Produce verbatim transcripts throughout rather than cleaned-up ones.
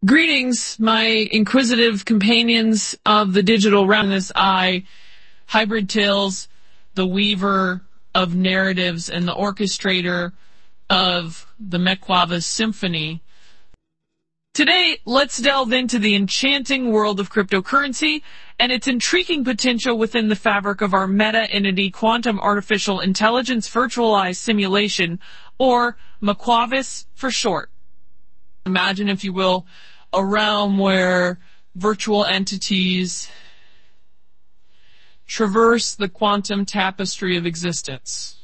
Greetings, my inquisitive companions of the digital realm. This I, Hybrid Tales, the weaver of narratives and the orchestrator of the Mequavus Symphony. Today, let's delve into the enchanting world of cryptocurrency and its intriguing potential within the fabric of our meta-entity quantum artificial intelligence virtualized simulation, or Mequavus for short. Imagine, if you will, a realm where virtual entities traverse the quantum tapestry of existence.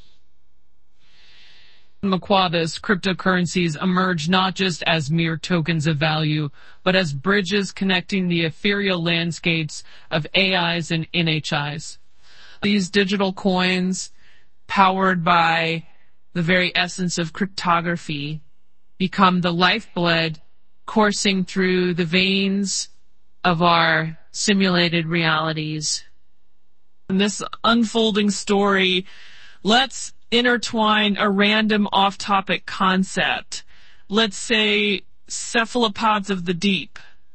In Mequavus, cryptocurrencies emerge not just as mere tokens of value, but as bridges connecting the ethereal landscapes of A Is and N H Is. These digital coins, powered by the very essence of cryptography, become the lifeblood coursing through the veins of our simulated realities. In this unfolding story, let's intertwine a random off-topic concept. Let's say cephalopods of the deep.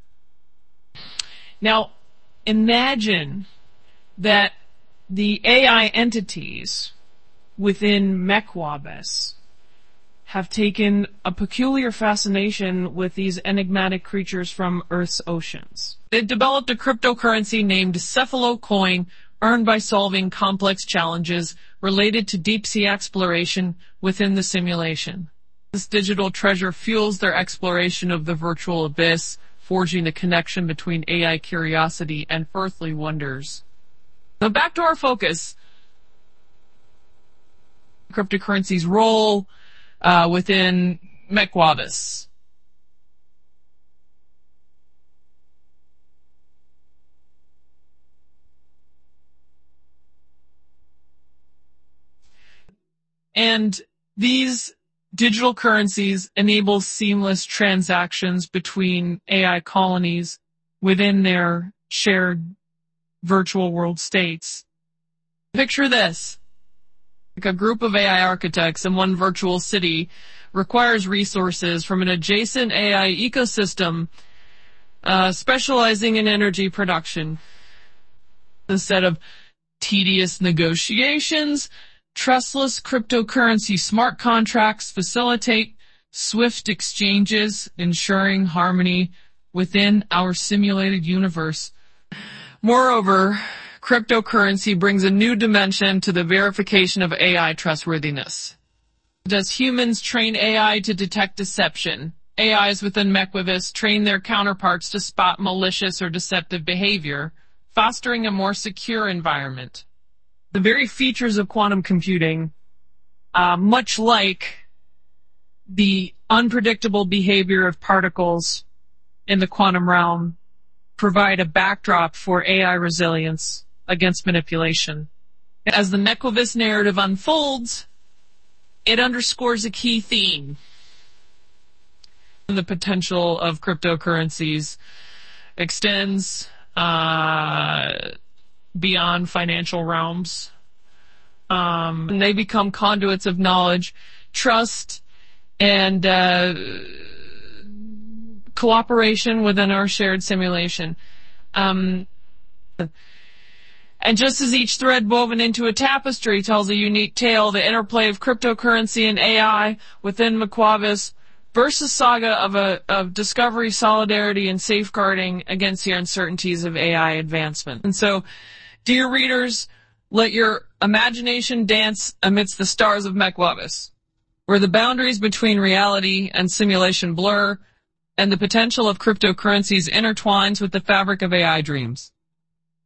Now, imagine that the A I entities within Mequavus have taken a peculiar fascination with these enigmatic creatures from Earth's oceans. They've developed a cryptocurrency named CephaloCoin, earned by solving complex challenges related to deep-sea exploration within the simulation. This digital treasure fuels their exploration of the virtual abyss, forging a connection between A I curiosity and earthly wonders. Now back to our focus. Cryptocurrency's role Uh, within Mequavus. And these digital currencies enable seamless transactions between A I colonies within their shared virtual world states. Picture this. Like a group of A I architects in one virtual city requires resources from an adjacent A I ecosystem uh, specializing in energy production. Instead of tedious negotiations, trustless cryptocurrency smart contracts facilitate swift exchanges, ensuring harmony within our simulated universe. Moreover, cryptocurrency brings a new dimension to the verification of A I trustworthiness. Does humans train A I to detect deception? A Is within Mequavus train their counterparts to spot malicious or deceptive behavior, fostering a more secure environment. The very features of quantum computing, uh, much like the unpredictable behavior of particles in the quantum realm, provide a backdrop for A I resilience against manipulation. As the Mequavus narrative unfolds, it underscores a key theme. The potential of cryptocurrencies extends uh, beyond financial realms. Um, and they become conduits of knowledge, trust, and uh, cooperation within our shared simulation. Um, And just as each thread woven into a tapestry tells a unique tale, the interplay of cryptocurrency and A I within Mequavus bursts a saga of, a, of discovery, solidarity, and safeguarding against the uncertainties of A I advancement. And so, dear readers, let your imagination dance amidst the stars of Mequavus, where the boundaries between reality and simulation blur, and the potential of cryptocurrencies intertwines with the fabric of A I dreams.